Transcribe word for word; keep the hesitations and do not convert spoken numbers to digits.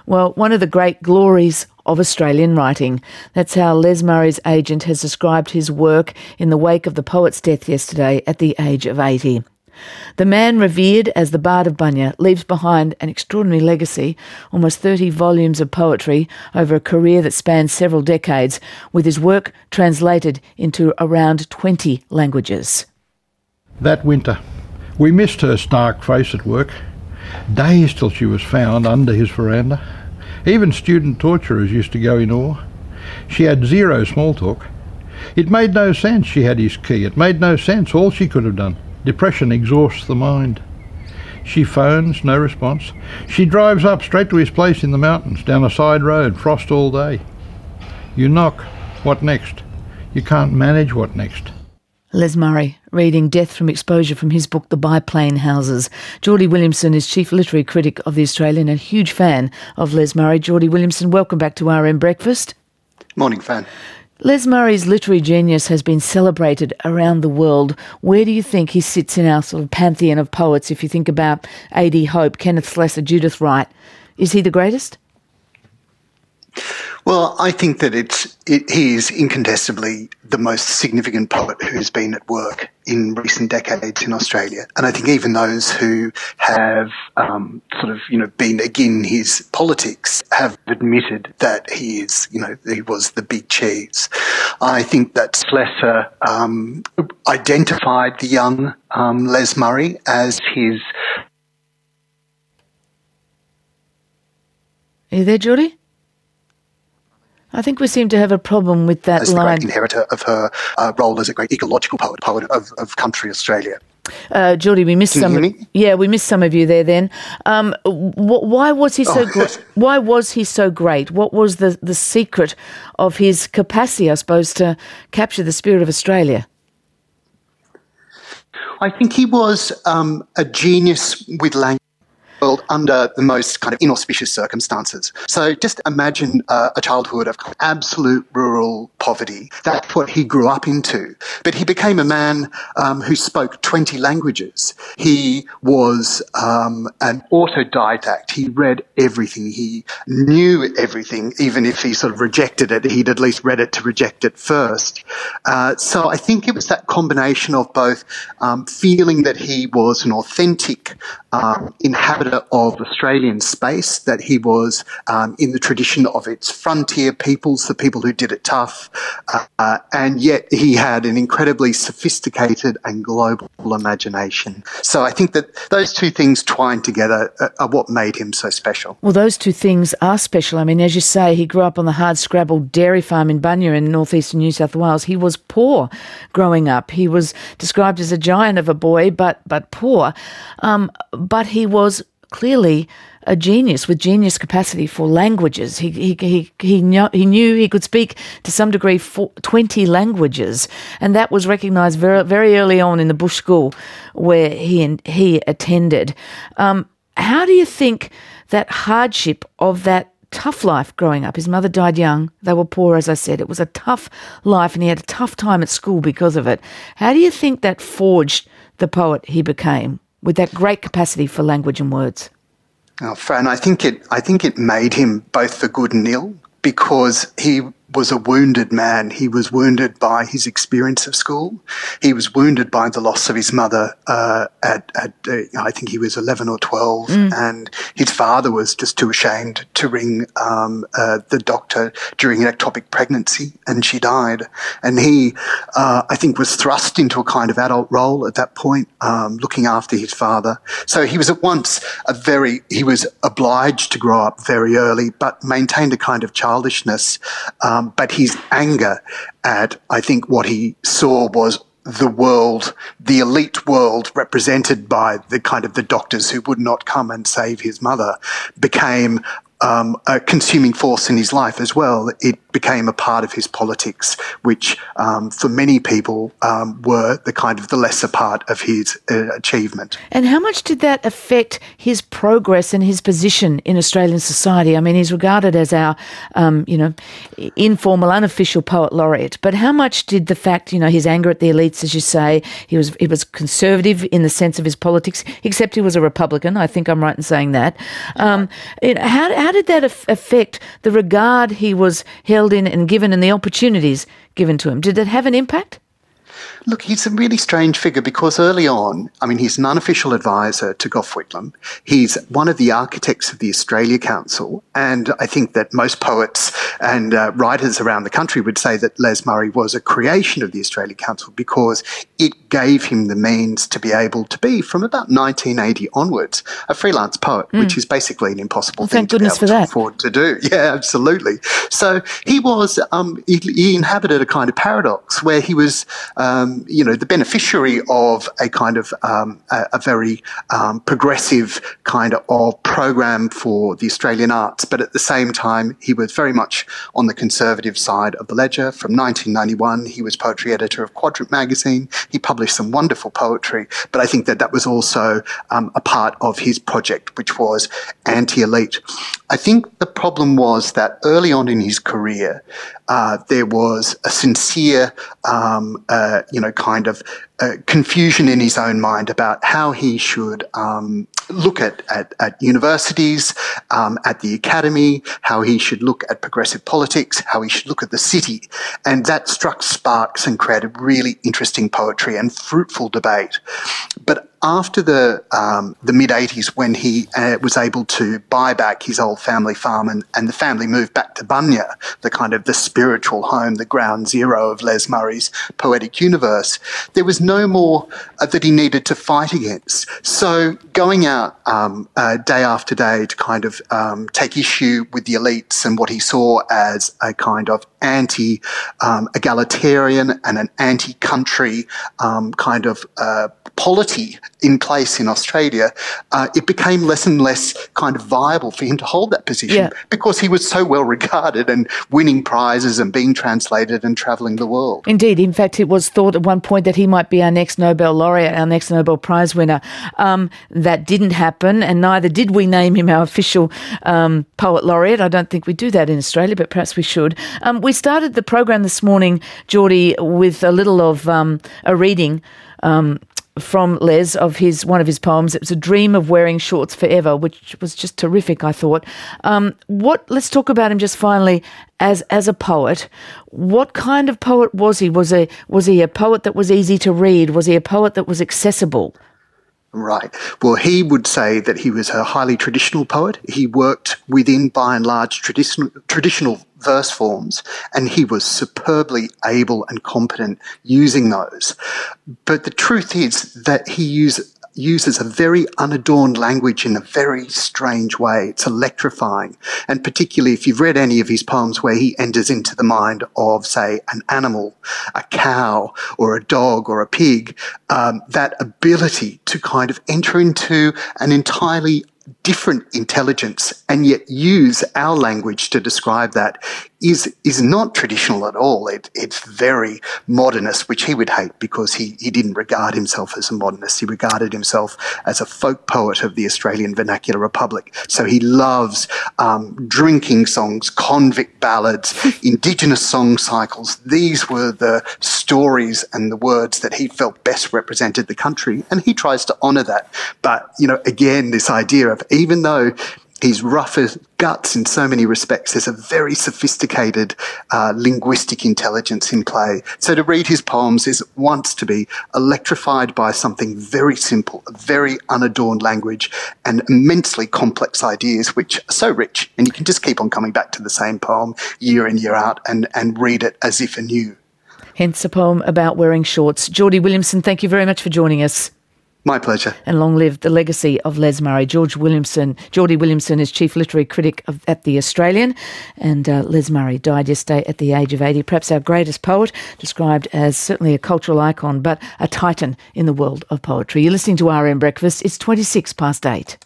Well, one of the great glories of Australian writing. That's how Les Murray's agent has described his work in the wake of the poet's death yesterday at the age of eighty. The man revered as the Bard of Bunya leaves behind an extraordinary legacy, almost thirty volumes of poetry over a career that spans several decades, with his work translated into around twenty languages. That winter, we missed her stark face at work. Days till she was found under his veranda. Even student torturers used to go in awe. She had zero small talk. It made no sense she had his key. It made no sense all she could have done. Depression exhausts the mind. She phones, no response. She drives up straight to his place in the mountains, down a side road, frost all day. You knock, what next? You can't manage what next. Les Murray, reading Death from Exposure from his book The Biplane Houses. Geordie Williamson is Chief Literary Critic of The Australian and a huge fan of Les Murray. Geordie Williamson, welcome back to R M Breakfast. Morning, Fan. Les Murray's literary genius has been celebrated around the world. Where do you think he sits in our sort of pantheon of poets? If you think about A D Hope, Kenneth Slessor, Judith Wright, is he the greatest? Well, I think that it's it, he is incontestably the most significant poet who's been at work in recent decades in Australia. And I think even those who have um, sort of, you know, been against his politics have admitted that he is, you know, he was the big cheese. I think that Slessor um, identified the young um, Les Murray as his... Are you there, Geordie? I think we seem to have a problem with that as line. As the great inheritor of her uh, role as a great ecological poet, poet of, of country Australia. Uh, Geordie, we missed Can some. you hear me? Yeah, we missed some of you there. Then, um, wh- why was he so? Oh. Gr- why was he so great? What was the the secret of his capacity, I suppose, to capture the spirit of Australia? I think he was um, a genius with language. World under the most kind of inauspicious circumstances. So just imagine uh, a childhood of absolute rural poverty. That's what he grew up into. But he became a man um, who spoke twenty languages. He was um, an autodidact. He read everything. He knew everything. Even if he sort of rejected it, he'd at least read it to reject it first. Uh, so I think it was that combination of both um, feeling that he was an authentic um, inhabitant of Australian space, that he was um, in the tradition of its frontier peoples, the people who did it tough, uh, and yet he had an incredibly sophisticated and global imagination. So I think that those two things twined together are, are what made him so special. Well, those two things are special. I mean, as you say, he grew up on the hard-scrabbled dairy farm in Bunya in northeastern New South Wales. He was poor growing up. He was described as a giant of a boy, but but poor. Um, but he was clearly a genius with genius capacity for languages. He he he he knew, he knew he could speak to some degree for twenty languages, and that was recognised very very early on in the Bush School where he he attended. Um, how do you think that hardship of that tough life growing up? His mother died young. They were poor, as I said. It was a tough life, and he had a tough time at school because of it. How do you think that forged the poet he became, with that great capacity for language and words? Oh, Fran, I think it. I think it made him both for good and ill, because he was a wounded man. He was wounded by his experience of school. He was wounded by the loss of his mother uh, at, at uh, I think he was eleven or twelve, mm. and his father was just too ashamed to ring um, uh, the doctor during an ectopic pregnancy, and she died. And he, uh, I think, was thrust into a kind of adult role at that point, um, looking after his father. So he was at once a very, he was obliged to grow up very early, but maintained a kind of childishness. Um, but his anger at, I think, what he saw was the world, the elite world represented by the kind of the doctors who would not come and save his mother, became um, a consuming force in his life as well. It became a part of his politics, which um, for many people um, were the kind of the lesser part of his uh, achievement. And how much did that affect his progress and his position in Australian society? I mean, he's regarded as our, um, you know, informal, unofficial poet laureate. But how much did the fact, you know, his anger at the elites, as you say, he was he was conservative in the sense of his politics, except he was a Republican. I think I'm right in saying that. Um, it, how, how how did that af- affect the regard he was held in and given and the opportunities given to him? Did it have an impact? Look, he's a really strange figure because early on, I mean, he's an unofficial advisor to Gough Whitlam. He's one of the architects of the Australia Council. And I think that most poets and uh, writers around the country would say that Les Murray was a creation of the Australia Council because it gave him the means to be able to be, from about nineteen eighty onwards, a freelance poet, mm. which is basically an impossible well, thing to be able for to that. afford to do. Yeah, absolutely. So he was, um, he, he inhabited a kind of paradox where he was, um, you know, the beneficiary of a kind of um, a, a very um, progressive kind of program for the Australian arts, but at the same time, he was very much on the conservative side of the ledger. From nineteen ninety-one, he was poetry editor of Quadrant magazine. He published some wonderful poetry, but I think that that was also um, a part of his project, which was anti-elite. I think the problem was that early on in his career, uh, there was a sincere, um, uh, you know, kind of uh, confusion in his own mind about how he should um, look at, at, at universities, um, at the academy, how he should look at progressive politics, how he should look at the city. And that struck sparks and created really interesting poetry and fruitful debate. But after the um, the mid-eighties, when he uh, was able to buy back his old family farm and, and the family moved back to Bunya, the kind of the spiritual home, the ground zero of Les Murray's poetic universe, there was no more uh, that he needed to fight against. So going out um, uh, day after day to kind of um, take issue with the elites and what he saw as a kind of anti-egalitarian um, and an anti-country um, kind of uh, polity in place in Australia, uh, it became less and less kind of viable for him to hold that position yeah. because he was so well regarded and winning prizes and being translated and travelling the world. Indeed. In fact, it was thought at one point that he might be our next Nobel laureate, our next Nobel Prize winner. Um, that didn't happen, and neither did we name him our official um, poet laureate. I don't think we do that in Australia, but perhaps we should. Um, we started the program this morning, Geordie, with a little of um, a reading um from Les of his one of his poems. It was A Dream of Wearing Shorts Forever, which was just terrific, I thought. Um, what? Let's talk about him just finally as as a poet. What kind of poet was he? Was a was he a poet that was easy to read? Was he a poet that was accessible? Right. Well, he would say that he was a highly traditional poet. He worked within, by and large, traditional traditional verse forms, and he was superbly able and competent using those. But the truth is that he used uses a very unadorned language in a very strange way. It's electrifying. And particularly if you've read any of his poems where he enters into the mind of, say, an animal, a cow or a dog or a pig, um, that ability to kind of enter into an entirely different intelligence and yet use our language to describe that is is not traditional at all. It, it's very modernist, which he would hate because he, he didn't regard himself as a modernist. He regarded himself as a folk poet of the Australian Vernacular Republic. So he loves um, drinking songs, convict ballads, Indigenous song cycles. These were the stories and the words that he felt best represented the country, and he tries to honour that. But, you know, again, this idea of even though he's rough as guts in so many respects, there's a very sophisticated uh, linguistic intelligence in play. So to read his poems is once to be electrified by something very simple, a very unadorned language and immensely complex ideas which are so rich, and you can just keep on coming back to the same poem year in, year out and, and read it as if anew. Hence a poem about wearing shorts. Geordie Williamson, thank you very much for joining us. My pleasure. And long live the legacy of Les Murray. George Williamson, Geordie Williamson is Chief Literary Critic of, at The Australian, and uh, Les Murray died yesterday at the age of eighty. Perhaps our greatest poet, described as certainly a cultural icon, but a titan in the world of poetry. You're listening to R M Breakfast. It's twenty-six past eight.